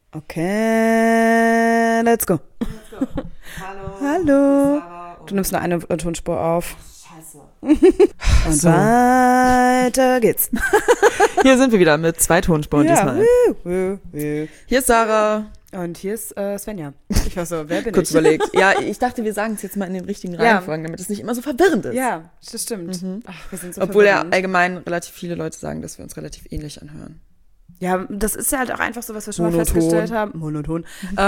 Okay, let's go. Hallo. Hallo. Du nimmst nur eine Tonspur auf. Scheiße. Und So. weiter geht's. Hier sind wir wieder mit 2 Tonspuren diesmal. Hier Hier ist Sarah. Und hier ist Svenja. Ich war so, wer bin Kurz ich? überlegt. Ja, ich dachte, wir sagen es jetzt mal in den richtigen Ja. Reihenfolgen, damit es nicht immer so verwirrend ist. Ja, das stimmt. Ach, wir sind so Obwohl ja verwirrend. allgemein relativ viele Leute sagen, dass wir uns relativ ähnlich anhören. Ja, das ist ja halt auch einfach so, was wir schon mal Monoton. festgestellt haben. Monoton.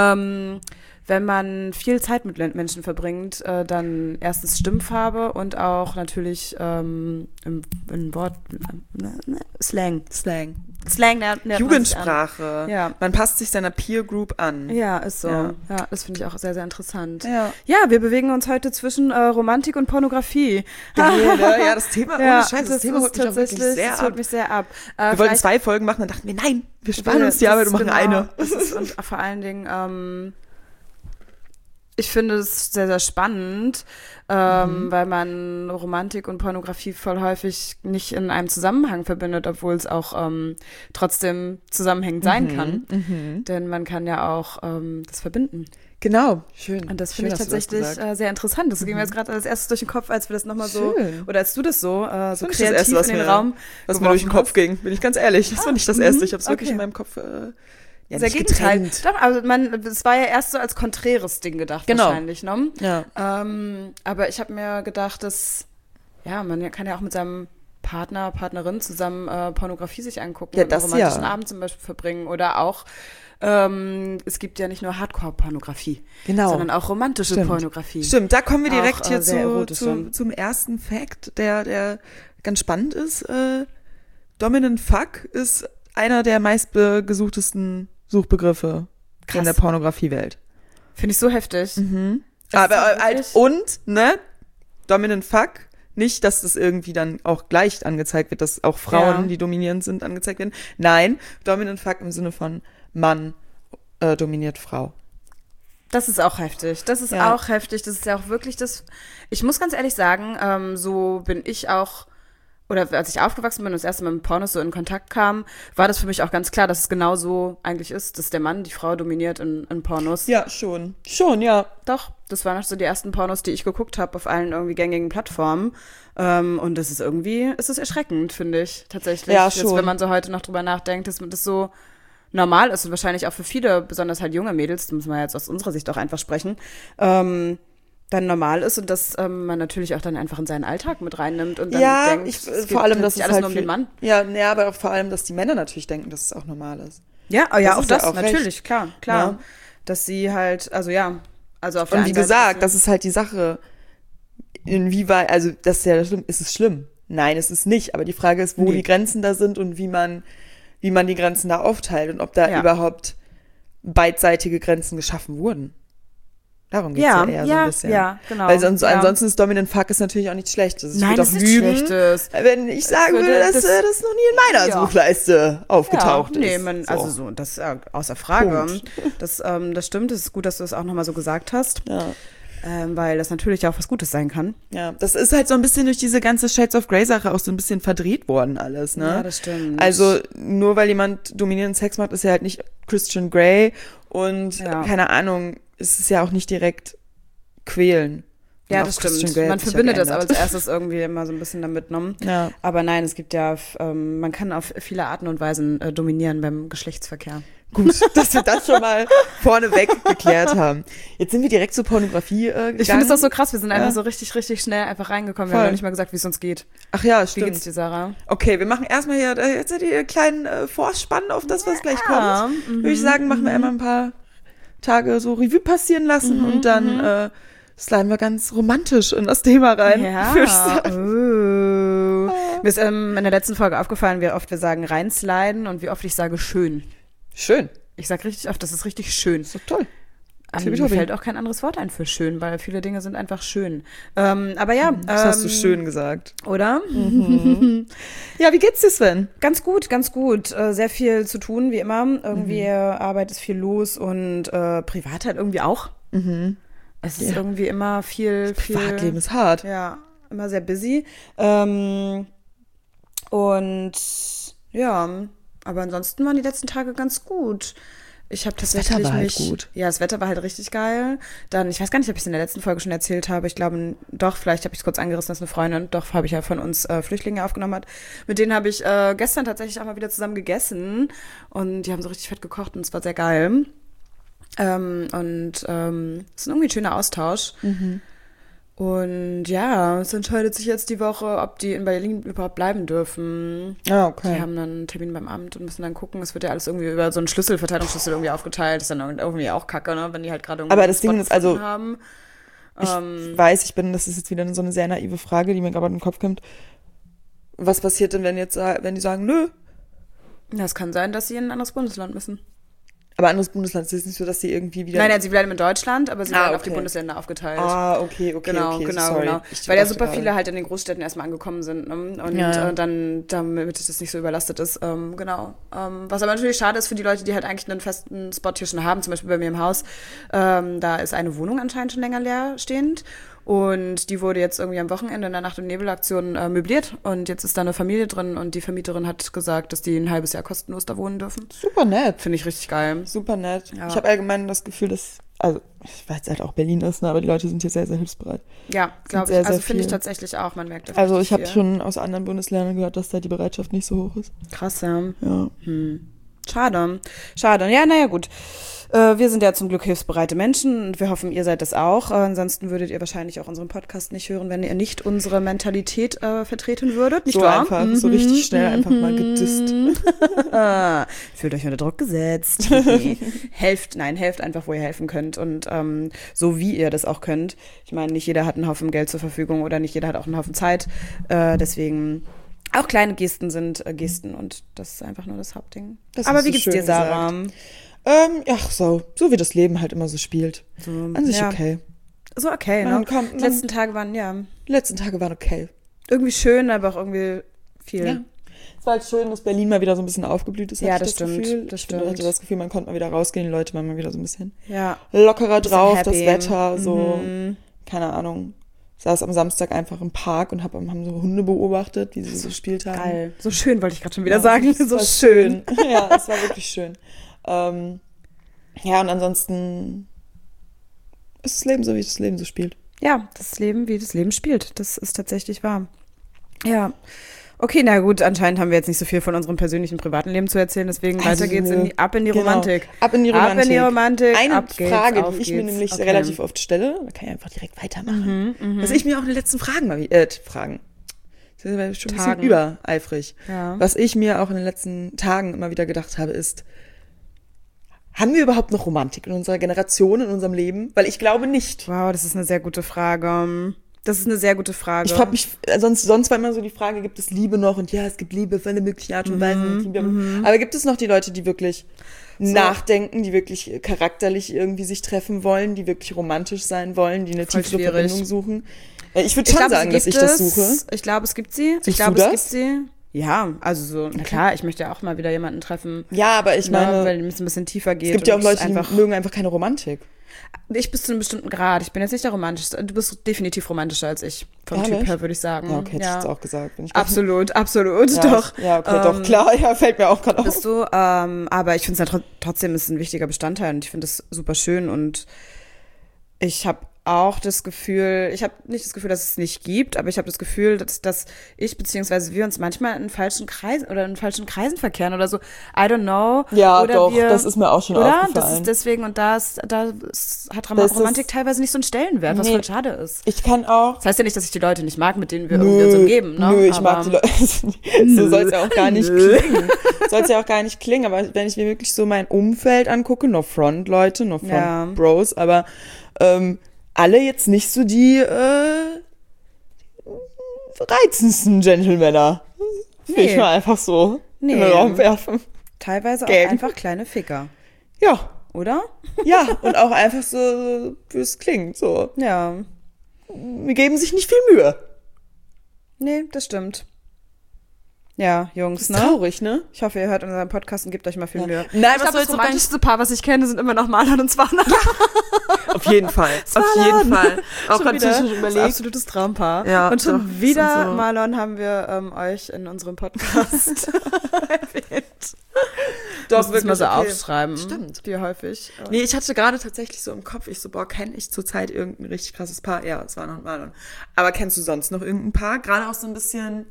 Wenn man viel Zeit mit Menschen verbringt, dann erstens Stimmfarbe und auch natürlich im Wort Slang. Slang lernt man sich Jugendsprache. an. Ja. Man passt sich seiner Peer Group an. Ja, ist so. Ja. Ja, das finde ich auch sehr, sehr interessant. Ja. Ja, wir bewegen uns heute zwischen Romantik und Pornografie. Geil, ne? Ja, das Thema, ohne Ja, Scheiß, das Thema holt mich auch wirklich sehr das ab. holt mich sehr ab. Wir wollten 2 Folgen machen, dann dachten wir, nein, wir sparen uns die Arbeit und machen eine. Das ist, und vor allen Dingen, ich finde es sehr, sehr spannend, weil man Romantik und Pornografie voll häufig nicht in einem Zusammenhang verbindet, obwohl es auch trotzdem zusammenhängend sein kann. Denn man kann ja auch das verbinden. Genau, schön. Und das Schön, finde ich hast du das tatsächlich gesagt. sehr interessant. Das ging mir jetzt gerade als erstes durch den Kopf, als wir das nochmal so, Schön. oder als du das so Das war nicht kreativ das Erste, was in den mir- Raum Was mir durch den geworfen Kopf hast. ging, bin ich ganz ehrlich. Das war nicht das Erste. Ich habe es wirklich okay. in meinem Kopf ja, Sehr nicht Gegenteil. getrennt. Doch, also es war ja erst so als konträres Ding gedacht Genau. wahrscheinlich, ne? Ja. Aber ich habe mir gedacht, dass kann ja auch mit seinem Partner, Partnerin zusammen Pornografie sich angucken Ja, und das einen romantischen ja. Abend zum Beispiel verbringen. Oder auch, es gibt ja nicht nur Hardcore-Pornografie, Genau. sondern auch romantische Stimmt. Pornografie. Stimmt, da kommen wir direkt Auch, hier sehr erotische. zum ersten Fact, der ganz spannend ist. Dominant Fuck ist einer der meistgesuchtesten Suchbegriffe Krass. in der Pornografiewelt. Finde ich so heftig. Aber das halt, wirklich? und, ne, Dominant Fuck, nicht, dass das irgendwie dann auch gleich angezeigt wird, dass auch Frauen, Ja. die dominierend sind, angezeigt werden. Nein, Dominant Fuck im Sinne von Mann dominiert Frau. Das ist auch heftig. Das ist Ja. auch heftig. Das ist ja auch wirklich das. Ich muss ganz ehrlich sagen, so bin ich auch, oder als ich aufgewachsen bin und das erste Mal mit Pornos so in Kontakt kam, war das für mich auch ganz klar, dass es genau so eigentlich ist, dass der Mann die Frau dominiert in Pornos. Ja, schon. Schon, ja. Doch, das waren auch so die ersten Pornos, die ich geguckt habe auf allen irgendwie gängigen Plattformen. Und das ist irgendwie, es ist erschreckend, finde ich, tatsächlich. Ja, Jetzt, schon. wenn man so heute noch drüber nachdenkt, dass das so normal ist und wahrscheinlich auch für viele, besonders halt junge Mädels, da müssen wir jetzt aus unserer Sicht auch einfach sprechen, dann normal ist und dass man natürlich auch dann einfach in seinen Alltag mit reinnimmt und dann Ja, denkt, es geht vor allem, dass plötzlich es alles halt nur um den Mann. Ja, nee, aber auch vor allem, dass die Männer natürlich denken, dass es auch normal ist. Ja, Das ja, auch ist ja das, auch natürlich, recht. klar. Ja. Dass sie halt, also ja, also auf der Und wie einen Seite gesagt, dass das ist halt die Sache, inwieweit, also das ist ja schlimm, ist es schlimm? Nein, es ist nicht, aber die Frage ist, wo Nee. die Grenzen da sind und wie man die Grenzen da aufteilt und ob da Ja. überhaupt beidseitige Grenzen geschaffen wurden. Darum geht's ja, eher so ein bisschen. ja, genau. Weil sonst, ja. ansonsten ist Dominant Fuck ist natürlich auch nichts Schlechtes. Ich Nein, würde das auch ist nichts lügen, Schlechtes. wenn ich sagen würde- würde, dass das- das noch nie in meiner Ja. Suchleiste aufgetaucht Nee, ist. man, So. also so, das außer Frage. Punkt. Das stimmt, es ist gut, dass du es auch nochmal so gesagt hast, Ja. weil das natürlich auch was Gutes sein kann. Ja, das ist halt so ein bisschen durch diese ganze Shades of Grey Sache auch so ein bisschen verdreht worden alles, ne? Ja, das stimmt. Also nur weil jemand dominierenden Sex macht, ist er halt nicht Christian Grey und Ja. keine Ahnung, es ist ja auch nicht direkt quälen. Und Ja, auch das Christian stimmt. Grey hat Man sich ja verbindet das aber geändert. als erstes irgendwie immer so ein bisschen damit, ne? Ja. Aber nein, es gibt ja, man kann auf viele Arten und Weisen dominieren beim Geschlechtsverkehr. Gut, dass wir das schon mal vorneweg geklärt haben. Jetzt sind wir direkt zur Pornografie gegangen. Ich finde es auch so krass, wir sind einfach Ja. so richtig, richtig schnell einfach reingekommen. Wir Voll. haben noch nicht mal gesagt, wie es uns geht. Ach ja, Wie stimmt. geht's dir, Sarah? Okay, wir machen erstmal hier jetzt die kleinen Vorspann auf das, was gleich Ja, kommt. Würde ich sagen, machen wir einmal ein paar Tage so Revue passieren lassen und dann sliden wir ganz romantisch in das Thema rein. Ja. Würde ich sagen. Mir ist in der letzten Folge aufgefallen, wie oft wir sagen reinsliden und wie oft ich sage schön. Schön. Ich sage richtig oft, das ist richtig schön. Ist doch toll. Mir Tippitoppi. fällt auch kein anderes Wort ein für schön, weil viele Dinge sind einfach schön. Aber ja. Das hast du schön gesagt. Oder? Ja, wie geht's dir, Sven? Ganz gut, ganz gut. Sehr viel zu tun, wie immer. Irgendwie Arbeit ist viel los und privat halt irgendwie auch. Es ist irgendwie immer viel. Privatleben ist hart. Ja, immer sehr busy. Und ja, aber ansonsten waren die letzten Tage ganz gut. Ich habe Das tatsächlich Wetter war halt gut. Ja, das Wetter war halt richtig geil. Dann, ich weiß gar nicht, ob ich es in der letzten Folge schon erzählt habe. Ich glaube, doch, vielleicht habe ich es kurz angerissen, dass eine Freundin, doch, habe ich ja von uns Flüchtlinge aufgenommen hat. Mit denen habe ich gestern tatsächlich auch mal wieder zusammen gegessen. Und die haben so richtig fett gekocht und es war sehr geil. Es ist irgendwie ein schöner Austausch. Und ja, es entscheidet sich jetzt die Woche, ob die in Berlin überhaupt bleiben dürfen. Ah, okay. Die haben dann einen Termin beim Amt und müssen dann gucken. Es wird ja alles irgendwie über so einen Verteilungsschlüssel irgendwie aufgeteilt. Das ist dann irgendwie auch kacke, ne? Wenn die halt gerade irgendwie Aber das Ding ist also, haben. ich weiß, das ist jetzt wieder so eine sehr naive Frage, die mir gerade in den Kopf kommt. Was passiert denn, wenn die sagen, nö? Ja, es kann sein, dass sie in ein anderes Bundesland müssen. Aber anderes Bundesland, es ist nicht so, dass sie irgendwie wieder... Nein, sie bleiben in Deutschland, aber sie werden auf die okay. Bundesländer aufgeteilt. Okay, Genau. sorry. Weil ja super viele halt in den Großstädten erstmal angekommen sind, ne? Und dann, damit das nicht so überlastet ist, genau. Was aber natürlich schade ist für die Leute, die halt eigentlich einen festen Spot hier schon haben, zum Beispiel bei mir im Haus, da ist eine Wohnung anscheinend schon länger leer stehend. Und die wurde jetzt irgendwie am Wochenende in der Nacht- und Nebelaktion möbliert. Und jetzt ist da eine Familie drin und die Vermieterin hat gesagt, dass die ein halbes Jahr kostenlos da wohnen dürfen. Super nett. Finde ich richtig geil. Super nett. Ja. Ich habe allgemein das Gefühl, dass, also ich weiß halt auch Berlin ist, ne, aber die Leute sind hier sehr, sehr hilfsbereit. Ja, glaube ich. sehr, Also sehr finde ich viel. tatsächlich auch. Man merkt das. Also ich richtig habe viel. schon aus anderen Bundesländern gehört, dass da die Bereitschaft nicht so hoch ist. Krass, ja. Ja. Schade. Ja, naja, gut. Wir sind ja zum Glück hilfsbereite Menschen und wir hoffen, ihr seid das auch. Ansonsten würdet ihr wahrscheinlich auch unseren Podcast nicht hören, wenn ihr nicht unsere Mentalität vertreten würdet. Nicht So wahr? einfach, so richtig schnell einfach mal gedisst. Fühlt euch unter Druck gesetzt. Helft einfach, wo ihr helfen könnt und so wie ihr das auch könnt. Ich meine, nicht jeder hat einen Haufen Geld zur Verfügung oder nicht jeder hat auch einen Haufen Zeit. Deswegen auch kleine Gesten sind Gesten und das ist einfach nur das Hauptding. Das Aber hast wie du geht's schön dir, Sarah? gesagt. So wie das Leben halt immer so spielt. So, An sich ja. okay. So okay, ne? Die letzten Tage waren, Die letzten Tage waren okay. irgendwie schön, aber auch irgendwie viel. Ja. Es war halt schön, dass Berlin mal wieder so ein bisschen aufgeblüht ist. Ja, hatte das ich stimmt, Gefühl. das Ich stimmt. hatte das Gefühl, man konnte mal wieder rausgehen, die Leute waren mal wieder so ein bisschen Ja. lockerer Bisschen drauf, happy. das Wetter, so, keine Ahnung. Saß am Samstag einfach im Park und haben so Hunde beobachtet, wie sie so gespielt haben. Geil. So schön wollte ich gerade schon wieder Ja, sagen. es So war schön. Ja, es war wirklich schön. Ja, und ansonsten ist das Leben so, wie das Leben so spielt. Ja, das Leben, wie das Leben spielt. Das ist tatsächlich wahr. Ja. Okay, na gut, anscheinend haben wir jetzt nicht so viel von unserem persönlichen privaten Leben zu erzählen, deswegen weiter geht's ab in die Romantik. Ab in die Romantik. Ab in die Romantik. Eine ab geht's, Frage, auf die ich mir geht's. nämlich Okay. relativ oft stelle, da kann ich einfach direkt weitermachen. Was ich mir auch in den letzten Fragen Fragen. Das ist schon ein bisschen Tagen. übereifrig. Ja. Was ich mir auch in den letzten Tagen immer wieder gedacht habe, ist, haben wir überhaupt noch Romantik in unserer Generation, in unserem Leben? Weil ich glaube nicht. Wow, das ist eine sehr gute Frage. Das ist eine sehr gute Frage. Ich frage mich, sonst war immer so die Frage, gibt es Liebe noch? Und ja, es gibt Liebe auf alle möglichen Art und Weisen. Aber gibt es noch die Leute, die wirklich nachdenken, die wirklich charakterlich irgendwie sich treffen wollen, die wirklich romantisch sein wollen, die eine Voll tiefere schwierig. Verbindung suchen? Ich würde schon sagen, dass ich das suche. Ich glaube, es gibt sie. Siehst du das? Ja, also so, na klar, ich möchte ja auch mal wieder jemanden treffen. Ja, aber ich meine, weil es ein bisschen tiefer geht. es gibt ja auch und Leute, die mögen einfach keine Romantik. Ich bis zu einem bestimmten Grad. Ich bin jetzt nicht der romantischste. Du bist definitiv romantischer als ich. Vom Ehrlich? Typ her, würde ich sagen. Ja, okay, hätte ich jetzt auch gesagt. Wenn ich Absolut, ja, doch. Ja, okay, doch, klar. Ja, fällt mir auch gerade auf. Bist du, aber ich finde es ja trotzdem ist ein wichtiger Bestandteil und ich finde es super schön und ich habe auch das Gefühl, ich habe nicht das Gefühl, dass es nicht gibt, aber ich habe das Gefühl, dass ich beziehungsweise wir uns manchmal in falschen Kreisen verkehren oder so. I don't know. Ja, oder doch, das ist mir auch schon aufgefallen. Das ist deswegen und da hat Romantik teilweise nicht so einen Stellenwert, was voll schade ist. Ich kann auch. Das heißt ja nicht, dass ich die Leute nicht mag, mit denen wir irgendwie uns umgeben. Ne? Nö, ich mag die Leute. So soll es ja auch gar nicht klingen. Soll es ja auch gar nicht klingen, aber wenn ich mir wirklich so mein Umfeld angucke, no front, Leute, no front Bros, aber alle jetzt nicht so die reizendsten Gentlemänner. Will ich mal einfach so in den Raum werfen. Teilweise auch einfach kleine Ficker. Ja. Oder? Ja, und auch einfach so, wie es klingt, so. Ja. Wir geben sich nicht viel Mühe. Nee, das stimmt. Ja, Jungs, Das ist traurig, ne? Ich hoffe, ihr hört unseren Podcast und gebt euch mal viel Mühe. Nein, ich glaube, das romantischste Paar, was ich kenne, sind immer noch Marlon und Swana. Auf jeden Fall. Auf jeden Fall. Auch Schon wieder schon überlegt. das absolutes Traumpaar. Ja, und schon doch, wieder, so. Marlon, haben wir euch in unserem Podcast erwähnt. Doch, wirklich mal so okay. aufschreiben. Stimmt. Wie häufig. Nee, ich hatte gerade tatsächlich so im Kopf, ich so, kenne ich zurzeit irgendein richtig krasses Paar? Ja, es war noch Marlon. Aber kennst du sonst noch irgendein Paar? Gerade auch so ein bisschen...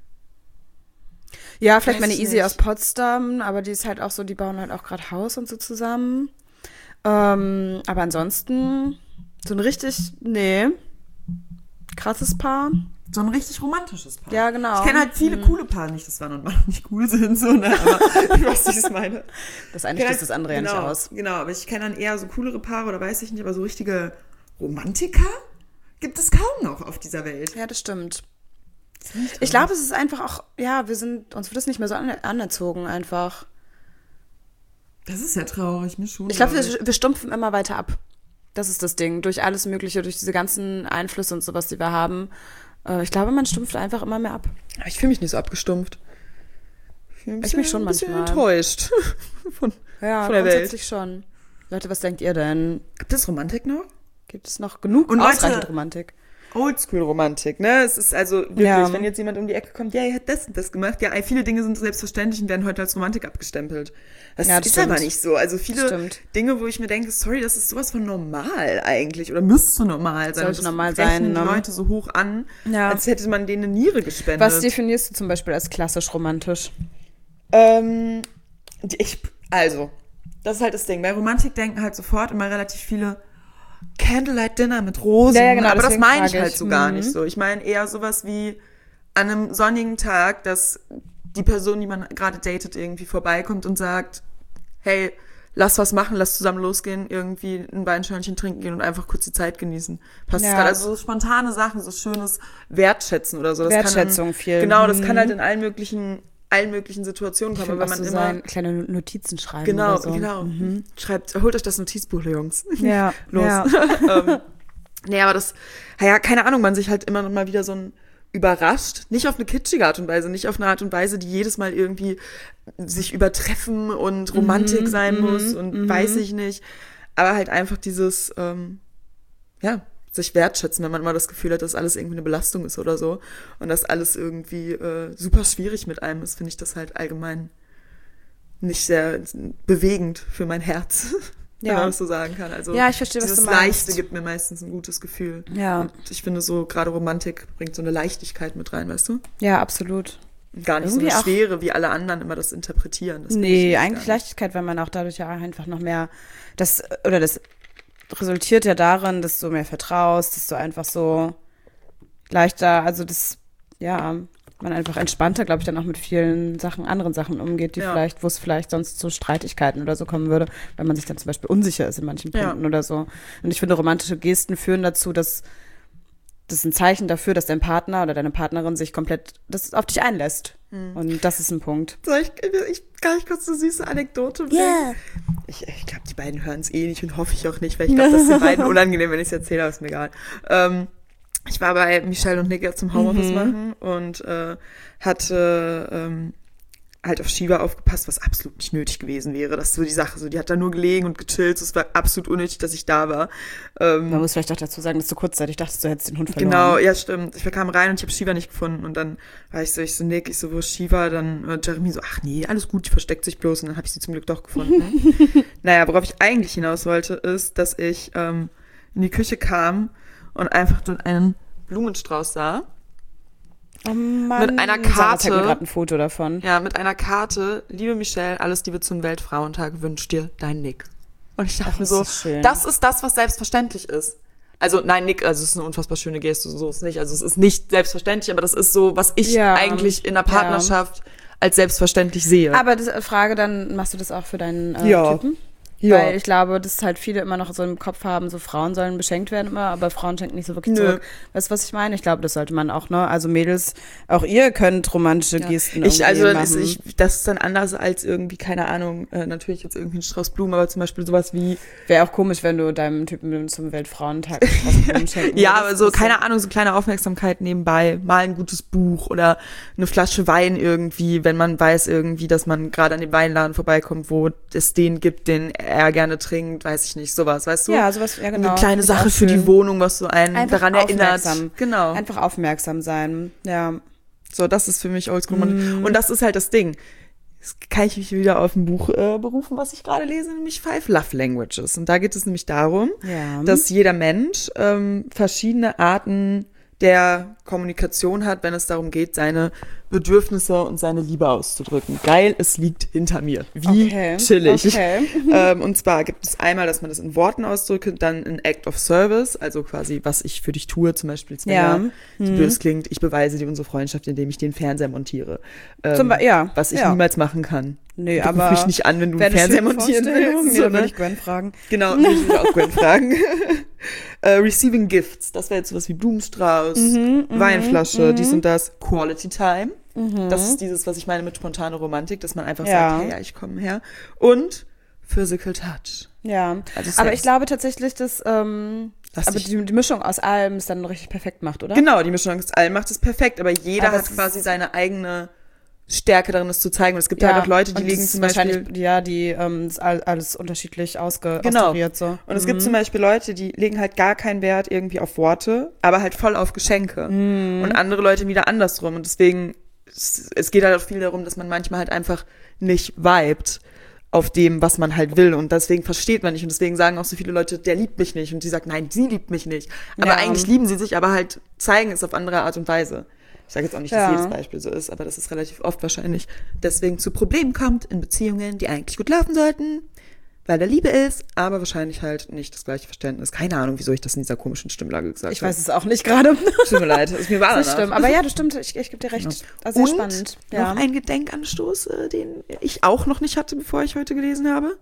Ja, vielleicht meine ich Easy nicht. aus Potsdam, aber die ist halt auch so, die bauen halt auch gerade Haus und so zusammen. Aber ansonsten so ein richtig, krasses Paar. So ein richtig romantisches Paar. Ja, genau. Ich kenne halt viele coole Paare, nicht, dass Mann und Mann nicht cool sind, so, ne? Aber du weißt, wie ich es meine. Das eine schließt das andere ja nicht aus. Genau, aber ich kenne dann eher so coolere Paare oder weiß ich nicht, aber so richtige Romantiker gibt es kaum noch auf dieser Welt. Ja, das stimmt. Ich glaube, es ist einfach auch, ja, uns wird das nicht mehr so anerzogen einfach. Das ist ja traurig, mir schon. Ich glaube, wir stumpfen immer weiter ab. Das ist das Ding. Durch alles Mögliche, durch diese ganzen Einflüsse und sowas, die wir haben. Ich glaube, man stumpft einfach immer mehr ab. Ich fühle mich nicht so abgestumpft. Ich mich schon ein bisschen manchmal. enttäuscht von der Welt. Grundsätzlich schon. Leute, was denkt ihr denn? Gibt es Romantik noch? Gibt es noch genug Und ausreichend Romantik? Oldschool-Romantik, ne? Es ist also wirklich, Ja. wenn jetzt jemand um die Ecke kommt, ja, er hat das und das gemacht, ja, viele Dinge sind selbstverständlich und werden heute als Romantik abgestempelt. Das Ja, das ist stimmt. aber nicht so. Also viele Dinge, wo ich mir denke, sorry, das ist sowas von normal eigentlich oder müsste normal sein. Sollte Das normal rechnen sein, die ne? Leute so hoch an, Ja. als hätte man denen eine Niere gespendet. Was definierst du zum Beispiel als klassisch romantisch? Also, das ist halt das Ding. Bei Romantik denken halt sofort immer relativ viele Candlelight Dinner mit Rosen. Ja, genau, aber das deswegen meine ich frage halt ich. so gar nicht so. Ich meine eher sowas wie an einem sonnigen Tag, dass die Person, die man gerade datet, irgendwie vorbeikommt und sagt, hey, lass was machen, lass zusammen losgehen, irgendwie ein Weinschörnchen trinken gehen und einfach kurz die Zeit genießen. Passt Ja. gerade. Also so spontane Sachen, so schönes Wertschätzen oder so. Das Wertschätzung kann viel. Genau, das kann halt in allen möglichen Situationen kommen. Aber wenn man immer kleine Notizen schreiben Genau, oder so. genau. Holt euch das Notizbuch, Jungs. Ja, Los. ja. Nee, aber das, keine Ahnung, man sich halt immer noch mal wieder so ein überrascht. Nicht auf eine kitschige Art und Weise, nicht auf eine Art und Weise, die jedes Mal irgendwie sich übertreffen und Romantik sein muss und weiß ich nicht. Aber halt einfach dieses, sich wertschätzen, wenn man immer das Gefühl hat, dass alles irgendwie eine Belastung ist oder so und dass alles irgendwie super schwierig mit einem ist, finde ich das halt allgemein nicht sehr bewegend für mein Herz, wenn man das so sagen kann. Also Ja, ich verstehe, was du dieses meinst. Leichte gibt mir meistens ein gutes Gefühl. Ja. Und ich finde so, gerade Romantik bringt so eine Leichtigkeit mit rein, weißt du? Ja, absolut. Gar nicht Irgendwie so eine auch- Schwere, wie alle anderen immer das interpretieren. Das finde ich Nee, nicht eigentlich gar nicht. Leichtigkeit, weil man auch dadurch ja einfach noch mehr, das resultiert ja darin, dass du mehr vertraust, dass du einfach so leichter, also das, ja, man einfach entspannter, glaube ich, dann auch mit vielen anderen Sachen umgeht, wo es vielleicht sonst zu Streitigkeiten oder so kommen würde, wenn man sich dann zum Beispiel unsicher ist in manchen Punkten oder so. Und ich finde, romantische Gesten führen dazu, dass das ist ein Zeichen dafür, dass dein Partner oder deine Partnerin sich komplett auf dich einlässt. Und das ist ein Punkt. Soll kann ich kurz eine süße Anekdote bringen? Yeah. Ich glaube, die beiden hören es eh nicht und hoffe ich auch nicht, weil ich glaube, das ist den beiden unangenehm, wenn ich es erzähle, aber ist mir egal. Ich war bei Michelle und Nick zum Homeoffice machen und hatte halt auf Shiva aufgepasst, was absolut nicht nötig gewesen wäre. Das ist so die Sache, so die hat da nur gelegen und gechillt. Es war absolut unnötig, dass ich da war. Man muss vielleicht auch dazu sagen, dass du kurzzeitig dachtest, du hättest den Hund verloren. Genau, ja, stimmt. Ich kam rein und ich habe Shiva nicht gefunden. Und dann war ich so, Nick, wo ist Shiva? Dann Jeremy so, ach nee, alles gut, die versteckt sich bloß. Und dann habe ich sie zum Glück doch gefunden. Naja, worauf ich eigentlich hinaus wollte, ist, dass ich in die Küche kam und einfach dort einen Blumenstrauß sah. Oh Mann. Mit einer Sarah zeigt mir Karte. gerade ein Foto davon. Ja, mit einer Karte, liebe Michelle, alles Liebe zum Weltfrauentag, wünsch dir dein Nick. Und ich dachte mir so, das ist schön. das ist das, was selbstverständlich ist. Also nein, Nick, also es ist eine unfassbar schöne Geste, so ist es nicht. Also es ist nicht selbstverständlich, aber das ist so, was ich eigentlich in der Partnerschaft als selbstverständlich sehe. Aber das Frage, dann machst du das auch für deinen Ja. Typen? Ja. Weil ich glaube, dass halt viele immer noch so im Kopf haben, so Frauen sollen beschenkt werden immer, aber Frauen schenken nicht so wirklich zurück. Weißt du, was ich meine? Ich glaube, das sollte man auch, ne? Also Mädels, auch ihr könnt romantische Gesten machen. Das ist dann anders als irgendwie, keine Ahnung, natürlich jetzt irgendwie ein Strauß Blumen, aber zum Beispiel sowas wie... Wäre auch komisch, wenn du deinem Typen zum Weltfrauentag einen Strauß Blumen schenken Ja, würdest. aber so, keine Ahnung, so kleine Aufmerksamkeit nebenbei, mal ein gutes Buch oder eine Flasche Wein irgendwie, wenn man weiß irgendwie, dass man gerade an dem Weinladen vorbeikommt, wo es den gibt, den er gerne trinkt, weiß ich nicht, sowas, weißt du? Ja, sowas, ja genau. Eine kleine Sache für die Wohnung, was so einen Einfach daran erinnert. Genau. Einfach aufmerksam sein, ja. So, das ist für mich Oldschool. Und das ist halt das Ding. Jetzt kann ich mich wieder auf ein Buch berufen, was ich gerade lese, nämlich 5 Love Languages. Und da geht es nämlich darum, dass jeder Mensch verschiedene Arten der Kommunikation hat, wenn es darum geht, seine Bedürfnisse und seine Liebe auszudrücken. Geil, es liegt hinter mir. Wie chillig. Okay. Und zwar gibt es einmal, dass man das in Worten ausdrückt, dann in Act of Service, also quasi, was ich für dich tue, zum Beispiel, so blöd es klingt, ich beweise dir unsere Freundschaft, indem ich den Fernseher montiere. Was ich niemals machen kann. Nee, du aber ruf mich nicht an, wenn du einen Fernseher montieren willst. Nee, dann würde ich Gwen fragen. Genau, würde ich auch Gwen fragen. Receiving Gifts, das wäre jetzt sowas wie Blumenstrauß, Weinflasche, dies und das. Quality Time, das ist dieses, was ich meine mit spontaner Romantik, dass man einfach sagt, hey, ja, ich komme her. Und Physical Touch. Ja, also aber ich glaube tatsächlich, dass die Mischung aus allem es dann richtig perfekt macht, oder? Genau, die Mischung aus allem macht es perfekt, aber jeder hat quasi seine eigene Stärke darin, es zu zeigen. Und es gibt halt auch Leute, die legen zum Beispiel... die ist alles unterschiedlich austariert. So. Und es gibt zum Beispiel Leute, die legen halt gar keinen Wert irgendwie auf Worte, aber halt voll auf Geschenke. Und andere Leute wieder andersrum. Und deswegen, es geht halt auch viel darum, dass man manchmal halt einfach nicht vibet auf dem, was man halt will. Und deswegen versteht man nicht. Und deswegen sagen auch so viele Leute, der liebt mich nicht. Und die sagt, nein, sie liebt mich nicht. Aber eigentlich lieben sie sich, aber halt zeigen es auf andere Art und Weise. Ich sage jetzt auch nicht, dass jedes Beispiel so ist, aber das ist relativ oft wahrscheinlich deswegen zu Problemen kommt in Beziehungen, die eigentlich gut laufen sollten, weil da Liebe ist, aber wahrscheinlich halt nicht das gleiche Verständnis. Keine Ahnung, wieso ich das in dieser komischen Stimmlage gesagt habe. Ich weiß es auch nicht gerade. Tut mir leid, ist mir wahr. Das stimmt, aber ja, das stimmt, ich gebe dir recht. Ja. Also sehr spannend. Noch ein Gedenkanstoß, den ich auch noch nicht hatte, bevor ich heute gelesen habe.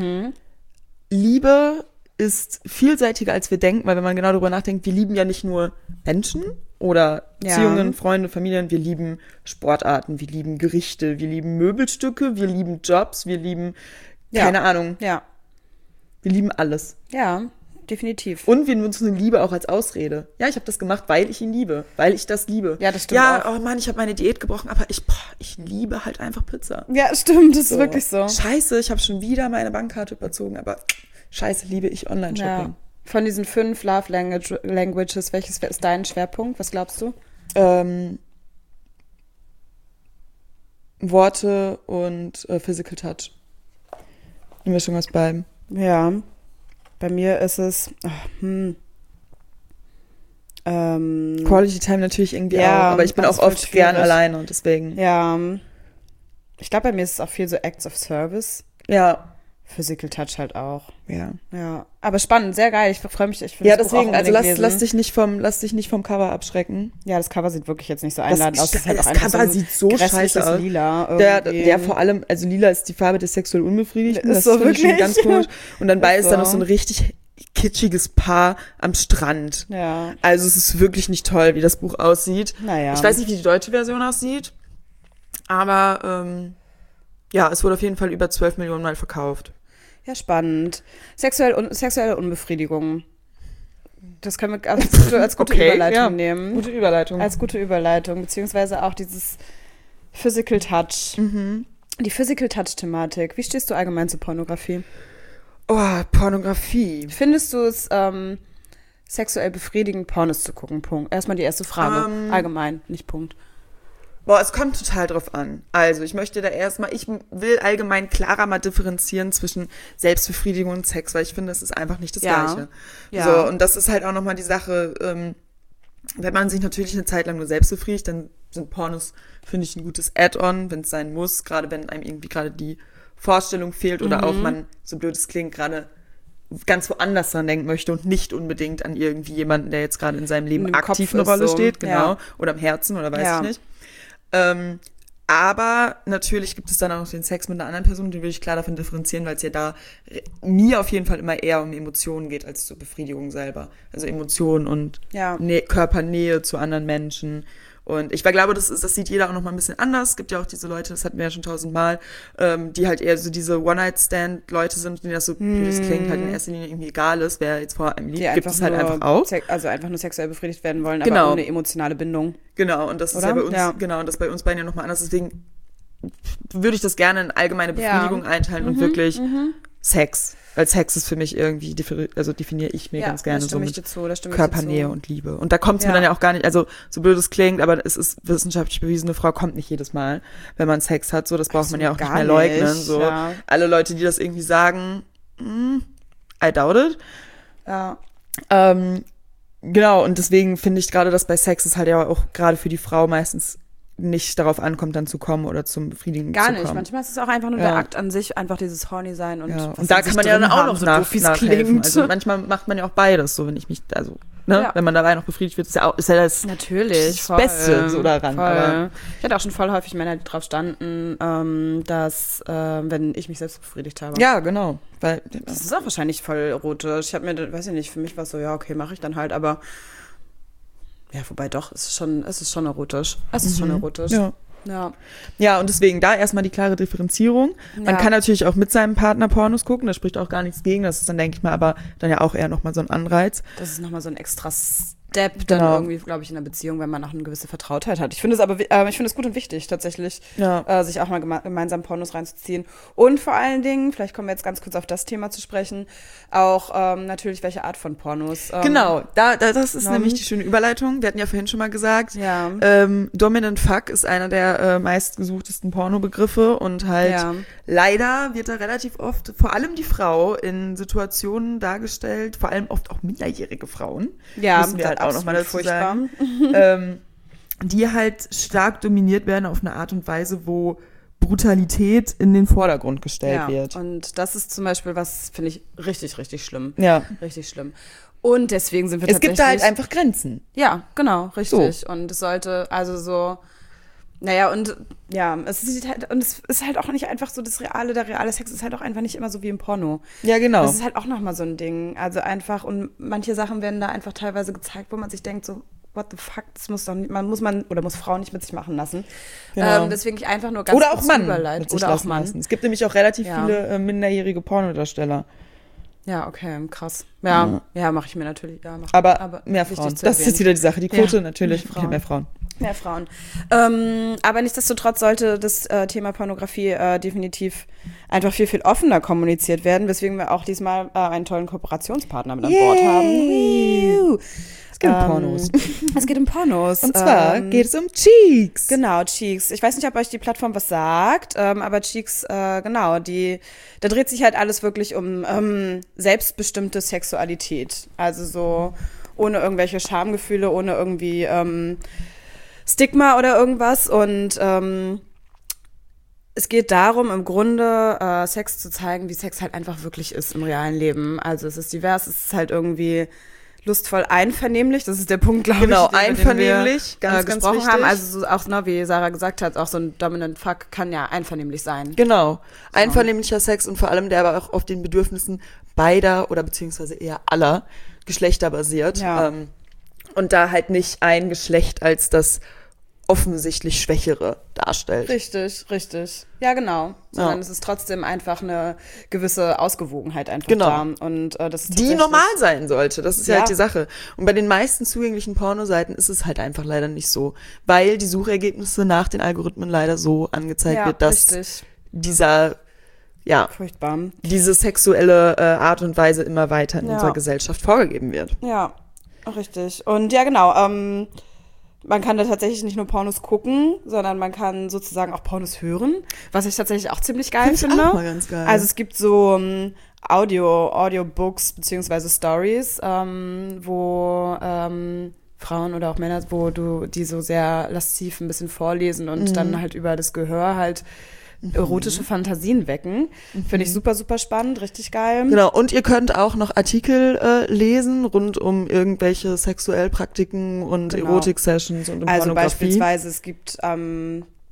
Liebe ist vielseitiger, als wir denken, weil wenn man genau darüber nachdenkt, wir lieben ja nicht nur Menschen oder Beziehungen, Freunde, Familien, wir lieben Sportarten, wir lieben Gerichte, wir lieben Möbelstücke, wir lieben Jobs, wir lieben, keine Ahnung. Ja. Wir lieben alles. Ja, definitiv. Und wir nutzen Liebe auch als Ausrede. Ja, ich habe das gemacht, weil ich ihn liebe, weil ich das liebe. Ja, das stimmt auch. Oh Mann, ich habe meine Diät gebrochen, aber ich liebe halt einfach Pizza. Ja, stimmt, das ist wirklich so. Scheiße, ich habe schon wieder meine Bankkarte überzogen, aber scheiße, liebe ich Online-Shopping. Ja. Von diesen 5 Love Languages, welches ist dein Schwerpunkt? Was glaubst du? Worte und Physical Touch. Eine Mischung aus beiden. Ja, bei mir ist es Quality Time natürlich irgendwie auch, aber ich bin auch oft gern alleine und deswegen. Ja, ich glaube, bei mir ist es auch viel so Acts of Service. Ja. Physical Touch halt auch. Ja. Aber spannend, sehr geil. Ich freue mich. Ich ja, deswegen, also lass dich nicht vom Cover abschrecken. Ja, das Cover sieht wirklich jetzt nicht so einladend aus. Das Cover sieht so scheiße aus. Lila. Der vor allem, also lila ist die Farbe des sexuell Unbefriedigten. Das ist so wirklich schon ganz komisch. Und dann bei ist dann noch so ein richtig kitschiges Paar am Strand. Ja. Also es ist wirklich nicht toll, wie das Buch aussieht. Naja. Ich weiß nicht, wie die deutsche Version aussieht, aber es wurde auf jeden Fall über 12 Millionen Mal verkauft. Ja, spannend. Sexuelle Unbefriedigung. Das können wir als gute Überleitung nehmen. Gute Überleitung. Als gute Überleitung, beziehungsweise auch dieses Physical Touch. Die Physical Touch-Thematik. Wie stehst du allgemein zu Pornografie? Oh, Pornografie. Findest du es sexuell befriedigend, Pornos zu gucken? Punkt. Erstmal die erste Frage. Allgemein, nicht Punkt. Boah, es kommt total drauf an. Also, ich will allgemein klarer mal differenzieren zwischen Selbstbefriedigung und Sex, weil ich finde, das ist einfach nicht das Gleiche. Ja. So, und das ist halt auch nochmal die Sache, wenn man sich natürlich eine Zeit lang nur selbst befriedigt, dann sind Pornos, finde ich, ein gutes Add-on, wenn es sein muss, gerade wenn einem irgendwie gerade die Vorstellung fehlt oder auch man, so blöd es klingt, gerade ganz woanders dran denken möchte und nicht unbedingt an irgendwie jemanden, der jetzt gerade in seinem Leben aktiv eine Rolle steht, genau, oder am Herzen oder weiß ich nicht. Aber natürlich gibt es dann auch noch den Sex mit einer anderen Person, den will ich klar davon differenzieren, weil es ja da mir auf jeden Fall immer eher um Emotionen geht als zur Befriedigung selber. Also Emotionen und Körpernähe zu anderen Menschen. Und ich glaube, das sieht jeder auch noch mal ein bisschen anders. Es gibt ja auch diese Leute, das hatten wir ja schon 1000-mal, die halt eher so diese One-Night-Stand-Leute sind, denen das so, wie das klingt, halt in erster Linie irgendwie egal ist, wer jetzt vor einem liegt, gibt es halt einfach auch. Also einfach nur sexuell befriedigt werden wollen, genau. aber ohne emotionale Bindung. Genau, und das ist ja bei uns, genau, und das bei uns beiden ja nochmal anders. Deswegen würde ich das gerne in allgemeine Befriedigung einteilen und wirklich Sex. Weil Sex ist für mich irgendwie, definiere ich mir ganz gerne so mit Körpernähe und Liebe. Und da kommt es mir dann ja auch gar nicht, also so blöd es klingt, aber es ist wissenschaftlich bewiesen, eine Frau kommt nicht jedes Mal, wenn man Sex hat. So, das braucht man ja auch nicht mehr leugnen. So, alle Leute, die das irgendwie sagen, I doubt it. Ja. Genau, und deswegen finde ich gerade, dass bei Sex es halt ja auch gerade für die Frau meistens nicht darauf ankommt, dann zu kommen oder zum Befriedigen zu kommen. Gar nicht. Manchmal ist es auch einfach nur der Akt an sich, einfach dieses Horny sein und und da kann man ja dann auch noch nachhelfen. Also manchmal macht man ja auch beides, so wenn ich mich, wenn man dabei noch befriedigt wird, ist ja das natürlich das Beste so daran. Aber ich hatte auch schon voll häufig Männer, die drauf standen, dass wenn ich mich selbst befriedigt habe. Ja, genau. Weil das ist auch wahrscheinlich voll erotisch. Ich habe mir, weiß ich nicht, für mich war es so, ja, okay, mache ich dann halt, aber ja, wobei doch, es ist schon erotisch. Es ist schon erotisch. Ja, und deswegen da erstmal die klare Differenzierung. Man kann natürlich auch mit seinem Partner Pornos gucken, da spricht auch gar nichts gegen. Das ist dann, denke ich mal, aber dann ja auch eher nochmal so ein Anreiz. Das ist nochmal so ein extra Step dann irgendwie, glaube ich, in einer Beziehung, wenn man auch eine gewisse Vertrautheit hat. Ich finde es gut und wichtig, tatsächlich, sich auch mal gemeinsam Pornos reinzuziehen. Und vor allen Dingen, vielleicht kommen wir jetzt ganz kurz auf das Thema zu sprechen, auch natürlich, welche Art von Pornos. Genau, das ist nämlich die schöne Überleitung. Wir hatten ja vorhin schon mal gesagt, Dominant Fuck ist einer der meistgesuchtesten Pornobegriffe und halt leider wird da relativ oft, vor allem die Frau, in Situationen dargestellt, vor allem oft auch minderjährige Frauen. Ja, müssen wir halt auch nochmal dazu sagen, die halt stark dominiert werden auf eine Art und Weise, wo Brutalität in den Vordergrund gestellt wird. Und das ist zum Beispiel was, finde ich, richtig, richtig schlimm. Ja. Richtig schlimm. Und deswegen sind wir tatsächlich... Es gibt da halt einfach Grenzen. Ja, genau, richtig. So. Und es sollte also so... Naja, und ja, es ist halt auch nicht einfach so der reale Sex ist halt auch einfach nicht immer so wie im Porno. Ja, genau. Das ist halt auch nochmal so ein Ding. Also einfach, und manche Sachen werden da einfach teilweise gezeigt, wo man sich denkt, so, what the fuck, das muss Frau nicht mit sich machen lassen. Genau. Deswegen ich einfach nur ganz oder auch Mann mit sich lassen lassen. Es gibt nämlich auch relativ viele minderjährige Pornodarsteller. Ja, okay, krass. Ja, mache ich mir natürlich. Ja, aber mehr Frauen. Das ist jetzt wieder die Sache. Die Quote natürlich, mehr Frauen. Mehr Frauen. Aber nichtsdestotrotz sollte das Thema Pornografie definitiv einfach viel, viel offener kommuniziert werden, weswegen wir auch diesmal einen tollen Kooperationspartner mit an Bord haben. Es geht um Pornos. Es geht um Pornos. Und zwar geht es um Cheeks. Genau, Cheeks. Ich weiß nicht, ob euch die Plattform was sagt, aber Cheeks, genau, da dreht sich halt alles wirklich um selbstbestimmte Sexualität. Also so ohne irgendwelche Schamgefühle, ohne irgendwie Stigma oder irgendwas. Und es geht darum, im Grunde Sex zu zeigen, wie Sex halt einfach wirklich ist im realen Leben. Also es ist divers, es ist halt irgendwie lustvoll einvernehmlich, das ist der Punkt, glaube ich, genau, einvernehmlich, ganz gesprochen wichtig. haben. Also so auch, wie Sarah gesagt hat, auch so ein Dominant Fuck kann ja einvernehmlich sein. Genau, einvernehmlicher Sex und vor allem der aber auch auf den Bedürfnissen beider oder beziehungsweise eher aller Geschlechter basiert. Ja. Und da halt nicht ein Geschlecht als das offensichtlich Schwächere darstellt. Richtig. Ja, genau. Sondern es ist trotzdem einfach eine gewisse Ausgewogenheit einfach da. Und das ist die normal sein sollte. Das ist ja halt die Sache. Und bei den meisten zugänglichen Pornoseiten ist es halt einfach leider nicht so. Weil die Suchergebnisse nach den Algorithmen leider so angezeigt wird, dass diese sexuelle Art und Weise immer weiter in unserer Gesellschaft vorgegeben wird. Ja, richtig. Und ja, genau, man kann da tatsächlich nicht nur Pornos gucken, sondern man kann sozusagen auch Pornos hören, was ich tatsächlich auch ziemlich geil finde. Auch mal ganz geil. Also es gibt so Audiobooks beziehungsweise Stories, wo Frauen oder auch Männer, wo die so sehr lasziv ein bisschen vorlesen und dann halt über das Gehör halt erotische Fantasien wecken. Finde ich super, super spannend, richtig geil. Genau, und ihr könnt auch noch Artikel lesen rund um irgendwelche Sexuellpraktiken und Erotik-Sessions und also Pornografie. Beispielsweise, es gibt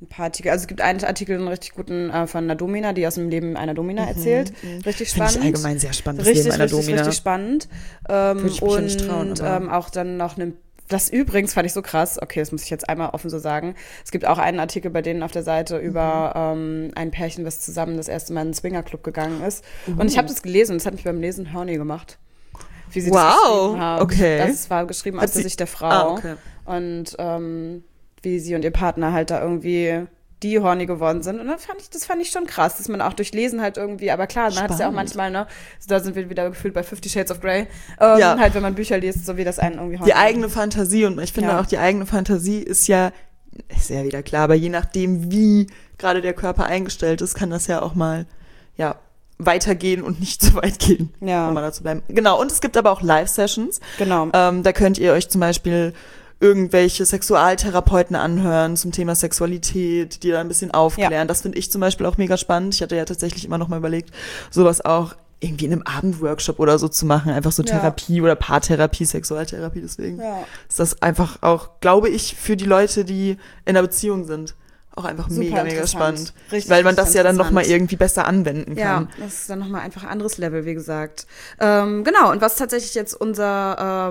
ein paar Artikel. Also es gibt einen Artikel, einen richtig guten von einer Domina, die aus dem Leben einer Domina erzählt. Richtig spannend. Finde ich allgemein sehr spannend, das Richtig, Leben einer richtig, Domina. richtig spannend. Würde ich mich ja nicht trauen, aber auch dann noch das übrigens fand ich so krass, okay, das muss ich jetzt einmal offen so sagen. Es gibt auch einen Artikel bei denen auf der Seite über ein Pärchen, was zusammen das erste Mal in einen Swingerclub gegangen ist. Und ich habe das gelesen und es hat mich beim Lesen horny gemacht. Wie sie das geschrieben haben. Okay. Das war geschrieben aus der Sicht der Frau. Okay. Und wie sie und ihr Partner halt da irgendwie die horny geworden sind. Und das fand ich schon krass, dass man auch durch Lesen halt irgendwie, aber klar, man hat es ja auch manchmal, ne, da sind wir wieder gefühlt bei 50 Shades of Grey, halt wenn man Bücher liest, so wie das einen irgendwie horny die eigene Fantasie, und ich finde auch, die eigene Fantasie ist ja wieder klar, aber je nachdem, wie gerade der Körper eingestellt ist, kann das ja auch mal, weitergehen und nicht zu weit gehen, um mal dazu bleiben. Genau, und es gibt aber auch Live-Sessions. Genau. Da könnt ihr euch zum Beispiel irgendwelche Sexualtherapeuten anhören zum Thema Sexualität, die da ein bisschen aufklären. Ja. Das finde ich zum Beispiel auch mega spannend. Ich hatte ja tatsächlich immer noch mal überlegt, sowas auch irgendwie in einem Abendworkshop oder so zu machen. Einfach so Therapie oder Paartherapie, Sexualtherapie. Deswegen ist das einfach auch, glaube ich, für die Leute, die in einer Beziehung sind, auch einfach super mega spannend. Richtig, weil man das ja dann nochmal irgendwie besser anwenden kann. Ja, das ist dann nochmal einfach ein anderes Level, wie gesagt. Genau, und was tatsächlich jetzt unser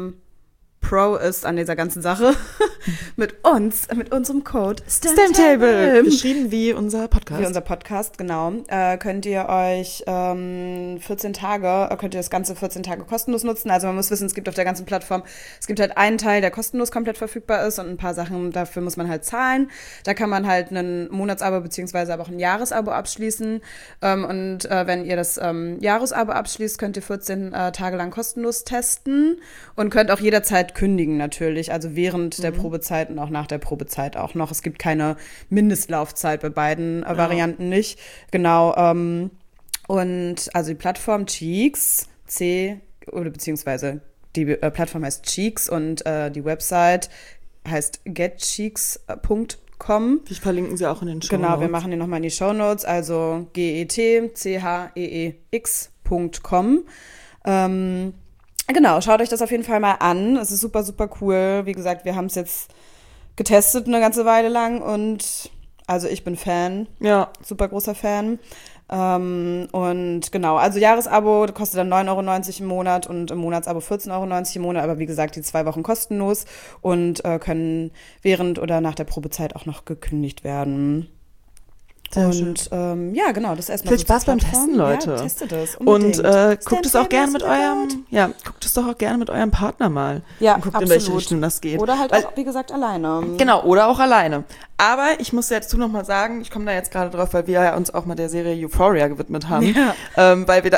Pro ist an dieser ganzen Sache, mit unserem Code Stamtable, geschrieben wie unser Podcast. Wie unser Podcast, genau. Könnt ihr euch 14 Tage, könnt ihr das Ganze 14 Tage kostenlos nutzen. Also man muss wissen, es gibt auf der ganzen Plattform, es gibt halt einen Teil, der kostenlos komplett verfügbar ist und ein paar Sachen, dafür muss man halt zahlen. Da kann man halt ein Monatsabo beziehungsweise aber auch ein Jahresabo abschließen. Und wenn ihr das Jahresabo abschließt, könnt ihr 14 Tage lang kostenlos testen und könnt auch jederzeit kündigen natürlich, also während der Probezeit und auch nach der Probezeit auch noch. Es gibt keine Mindestlaufzeit bei beiden Varianten nicht. Genau. Und also die Plattform Cheeks, beziehungsweise die Plattform heißt Cheeks und die Website heißt getcheeks.com. Die verlinken sie auch in den Shownotes. Genau, wir machen die nochmal in die Shownotes, also getcheeks.com. Genau, schaut euch das auf jeden Fall mal an. Es ist super, super cool. Wie gesagt, wir haben es jetzt getestet eine ganze Weile lang und also ich bin Fan. Ja. Super großer Fan. Und genau, also Jahresabo kostet dann 9,90 € im Monat und im Monatsabo 14,90 € im Monat. Aber wie gesagt, die 2 Wochen kostenlos und können während oder nach der Probezeit auch noch gekündigt werden. Und genau, das erstmal. Viel Spaß beim Testen, Leute. Ja, testet es. Und guckt es auch gerne mit eurem Partner mal. Ja, und guckt, absolut. in welche Richtung das geht. Oder halt auch, wie gesagt, alleine. Genau, oder auch alleine. Aber ich muss dazu noch mal sagen, ich komme da jetzt gerade drauf, weil wir ja uns auch mal der Serie Euphoria gewidmet haben. Ja. Weil wir da,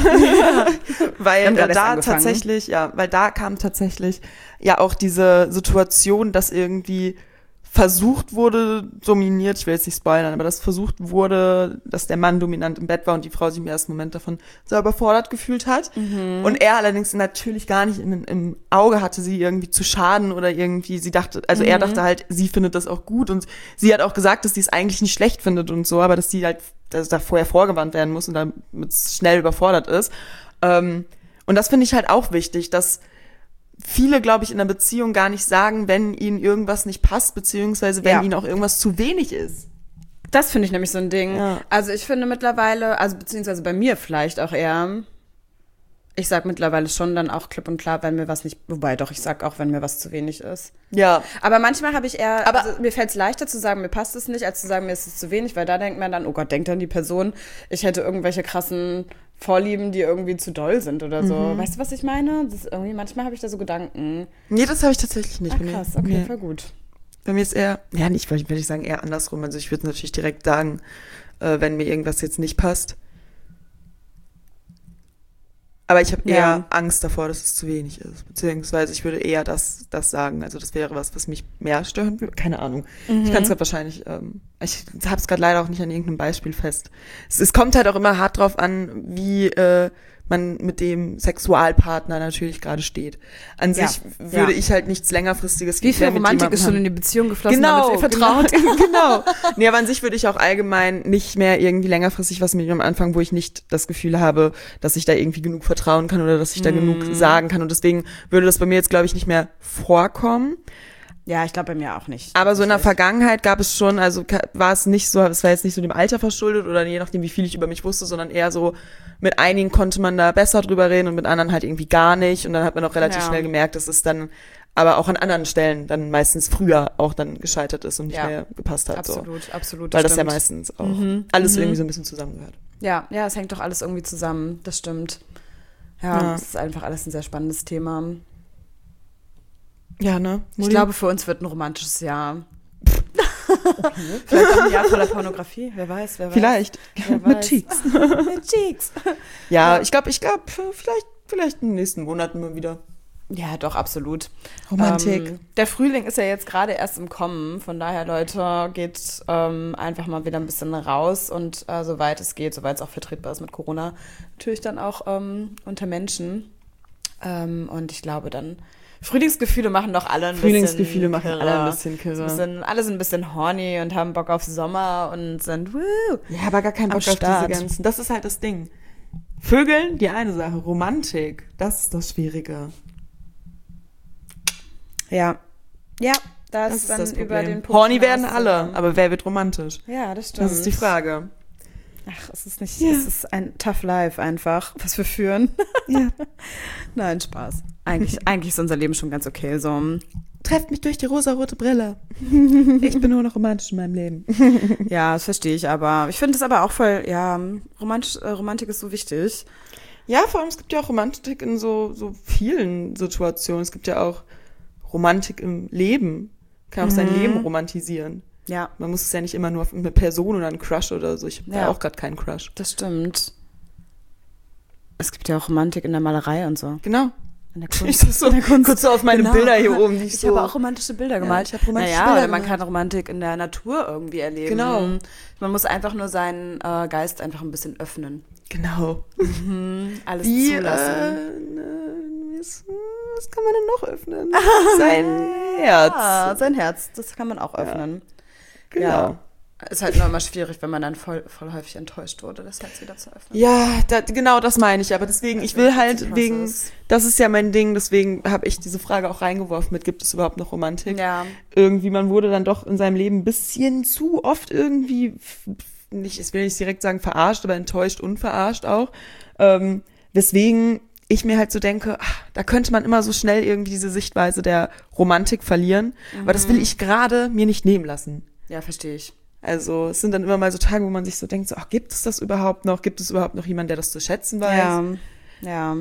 weil da tatsächlich, weil da kam tatsächlich ja auch diese Situation, dass irgendwie versucht wurde, dominiert, ich will jetzt nicht spoilern, aber dass versucht wurde, dass der Mann dominant im Bett war und die Frau sich im ersten Moment davon sehr überfordert gefühlt hat. Mhm. Und er allerdings natürlich gar nicht im Auge hatte, sie irgendwie zu schaden oder irgendwie, er dachte halt, sie findet das auch gut und sie hat auch gesagt, dass sie es eigentlich nicht schlecht findet und so, aber dass sie halt, dass da vorher vorgewarnt werden muss und damit es schnell überfordert ist. Und das finde ich halt auch wichtig, dass viele, glaube ich, in einer Beziehung gar nicht sagen, wenn ihnen irgendwas nicht passt, beziehungsweise wenn ihnen auch irgendwas zu wenig ist. Das finde ich nämlich so ein Ding. Ja. Also ich finde mittlerweile, also beziehungsweise bei mir vielleicht auch eher, ich sag mittlerweile schon dann auch klipp und klar, wenn mir was nicht, wobei doch, ich sag auch, wenn mir was zu wenig ist. Ja. Aber manchmal habe ich eher, mir fällt es leichter zu sagen, mir passt es nicht, als zu sagen, mir ist es zu wenig, weil da denkt man dann, oh Gott, denkt dann die Person, ich hätte irgendwelche krassen Vorlieben, die irgendwie zu doll sind oder so. Mhm. Weißt du, was ich meine? Das ist irgendwie, manchmal habe ich da so Gedanken. Nee, das habe ich tatsächlich nicht. Krass, okay, voll gut. Bei mir ist eher, würde ich sagen, eher andersrum. Also ich würde natürlich direkt sagen, wenn mir irgendwas jetzt nicht passt. Aber ich habe eher Angst davor, dass es zu wenig ist. Beziehungsweise ich würde eher das sagen. Also das wäre was mich mehr stören würde. Keine Ahnung. Mhm. Ich kann es gerade wahrscheinlich, ich habe es gerade leider auch nicht an irgendeinem Beispiel fest. Es kommt halt auch immer hart drauf an, wie man mit dem Sexualpartner natürlich gerade steht. An sich würde ich halt nichts längerfristiges wie viel Romantik ist schon in die Beziehung geflossen, damit ihr vertraut. Genau. Nee, aber an sich würde ich auch allgemein nicht mehr irgendwie längerfristig was mit ihm anfangen, wo ich nicht das Gefühl habe, dass ich da irgendwie genug vertrauen kann oder dass ich da genug sagen kann. Und deswegen würde das bei mir jetzt, glaube ich, nicht mehr vorkommen. Ja, ich glaube bei mir auch nicht. Aber so in der Vergangenheit gab es schon, also war es nicht so, es war jetzt nicht so dem Alter verschuldet oder je nachdem, wie viel ich über mich wusste, sondern eher so, mit einigen konnte man da besser drüber reden und mit anderen halt irgendwie gar nicht. Und dann hat man auch relativ schnell gemerkt, dass es dann aber auch an anderen Stellen dann meistens früher auch dann gescheitert ist und nicht mehr gepasst hat. Absolut, so. absolut. Weil das ja meistens auch alles irgendwie so ein bisschen zusammengehört. Ja, es hängt doch alles irgendwie zusammen, das stimmt. Ja, es ist einfach alles ein sehr spannendes Thema. Ja, ne? Ich glaube, für uns wird ein romantisches Jahr. Vielleicht auch ein Jahr voller Pornografie, wer weiß. Vielleicht. Mit Cheeks. Mit Cheeks. Ja, ich glaube, vielleicht in den nächsten Monaten mal wieder. Ja, doch, absolut. Romantik. Der Frühling ist ja jetzt gerade erst im Kommen. Von daher, Leute, geht einfach mal wieder ein bisschen raus und soweit es geht, soweit es auch vertretbar ist mit Corona, natürlich dann auch unter Menschen. Und ich glaube dann, Frühlingsgefühle machen doch alle ein bisschen kirre. Alle sind ein bisschen horny und haben Bock auf Sommer und sind Ja, aber gar keinen Bock auf diese ganzen. Das ist halt das Ding. Vögeln, die eine Sache. Romantik, das ist das Schwierige. Ja, das ist dann das über den Punkt. Horny werden alle, aber wer wird romantisch? Ja, das stimmt. Das ist die Frage. Ach, es ist nicht, es ist ein tough life einfach, was wir führen. Ja. Nein, Spaß. Eigentlich ist unser Leben schon ganz okay. So. Trefft mich durch die rosarote Brille. Ich bin nur noch romantisch in meinem Leben. Ja, das verstehe ich aber. Ich finde es aber auch voll, Romantik ist so wichtig. Ja, vor allem, es gibt ja auch Romantik in so vielen Situationen. Es gibt ja auch Romantik im Leben. Kann auch sein Leben romantisieren. Ja. Man muss es ja nicht immer nur auf eine Person oder einen Crush oder so. Ich habe ja auch gerade keinen Crush. Das stimmt. Es gibt ja auch Romantik in der Malerei und so. Genau. In der Kunst. Kurz so auf meine Bilder hier oben. Ich habe auch romantische Bilder gemalt. Ich habe romantische Bilder oder gemalt. Man kann Romantik in der Natur irgendwie erleben. Genau. Man muss einfach nur seinen Geist einfach ein bisschen öffnen. Genau. Alles zulassen. Was kann man denn noch öffnen? Sein Herz. Ja, sein Herz, das kann man auch öffnen. Genau. Ja. Ist halt nur immer schwierig, wenn man dann voll häufig enttäuscht wurde, das Herz wieder zu öffnen. Ja, genau das meine ich. Aber deswegen, ich will halt das ist ja mein Ding, deswegen habe ich diese Frage auch reingeworfen mit, gibt es überhaupt noch Romantik? Ja. Irgendwie, man wurde dann doch in seinem Leben ein bisschen zu oft irgendwie, ich will nicht direkt sagen verarscht, aber enttäuscht und verarscht auch. Weswegen ich mir halt so denke, da könnte man immer so schnell irgendwie diese Sichtweise der Romantik verlieren. Aber das will ich gerade mir nicht nehmen lassen. Ja, verstehe ich. Also es sind dann immer mal so Tage, wo man sich so denkt, so, gibt es das überhaupt noch? Gibt es überhaupt noch jemanden, der das zu schätzen weiß? Ja,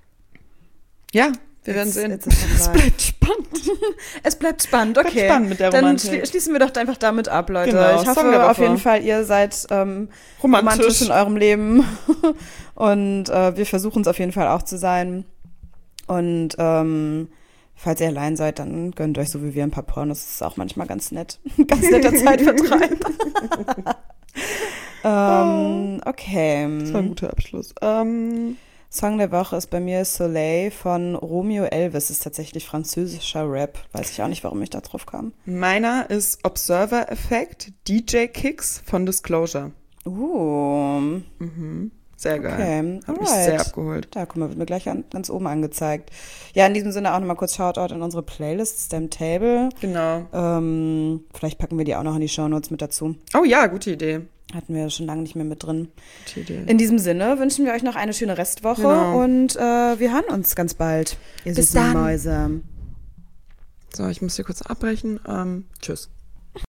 wir werden sehen. Es bleibt spannend. Es bleibt spannend, okay. Bleibt spannend mit der Romantik. Dann schließen wir doch einfach damit ab, Leute. Genau, ich hoffe auf jeden Fall, ihr seid romantisch in eurem Leben. Und wir versuchen es auf jeden Fall auch zu sein. Und falls ihr allein seid, dann gönnt euch so wie wir ein paar Pornos. Das ist auch manchmal ganz nett. Ganz netter Zeitvertreib. Okay. Das war ein guter Abschluss. Song der Woche ist bei mir Soleil von Romeo Elvis. Ist tatsächlich französischer Rap. Weiß ich auch nicht, warum ich da drauf kam. Meiner ist Observer Effect, DJ Kicks von Disclosure. Sehr geil. Okay, hat mich sehr abgeholt. Da, guck mal, wird mir gleich ganz oben angezeigt. Ja, in diesem Sinne auch nochmal kurz Shoutout in unsere Playlist, Stem Table. Genau. Vielleicht packen wir die auch noch in die Shownotes mit dazu. Oh ja, gute Idee. Hatten wir schon lange nicht mehr mit drin. Gute Idee. In diesem Sinne wünschen wir euch noch eine schöne Restwoche und wir hören uns ganz bald. Ihr Bis süßen dann. Mäuse. So, ich muss hier kurz abbrechen. Tschüss.